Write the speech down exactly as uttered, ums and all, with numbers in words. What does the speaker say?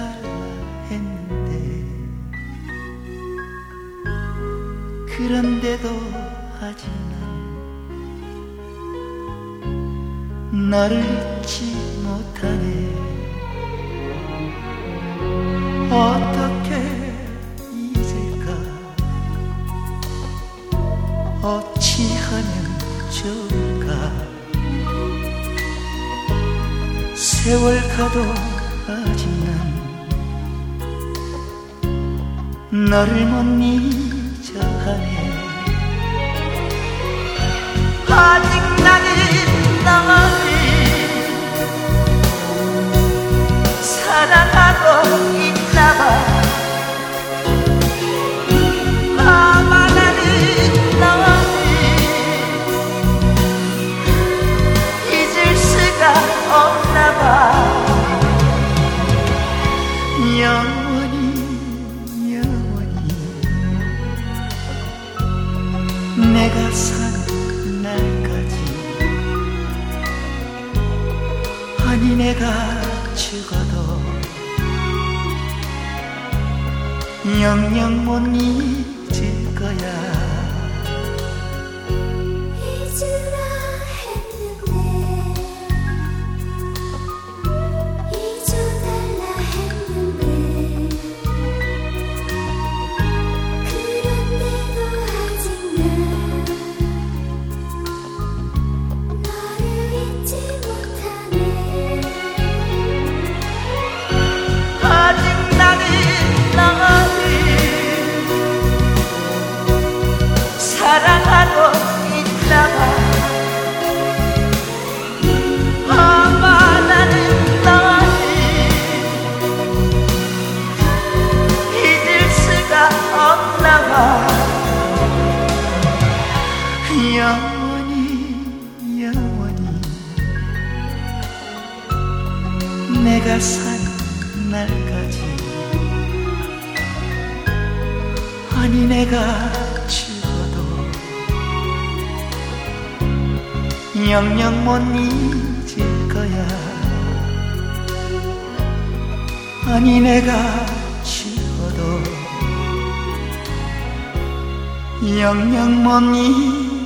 했는데 그런데도 아직 난 너를 잊지 못하네. 어떻게 잊을까? 어찌하면 좋을까? 세월 가도 아직 난 너를 못 잊어하네. 아직 나는 너를 사랑하고 있나봐. 아마 나는 너를 잊을 수가 없나봐. 영원히 영원히 내가 사는 날까지, 아니 내가 죽어도 영영 못 잊을 거야. 잊으라 했는데 잊어달라 했는데 그런데도 아직 난 너를 잊지 못하네. 아직 나는 너를 사랑하고 있나봐. 아마 나는 너를 잊을 수가 없나봐. 영원히 영원히 내가 사는 날까지, 아니 내가 죽어도 영영 못 잊을 거야. 아니 내가 죽어도 영영 못 잊을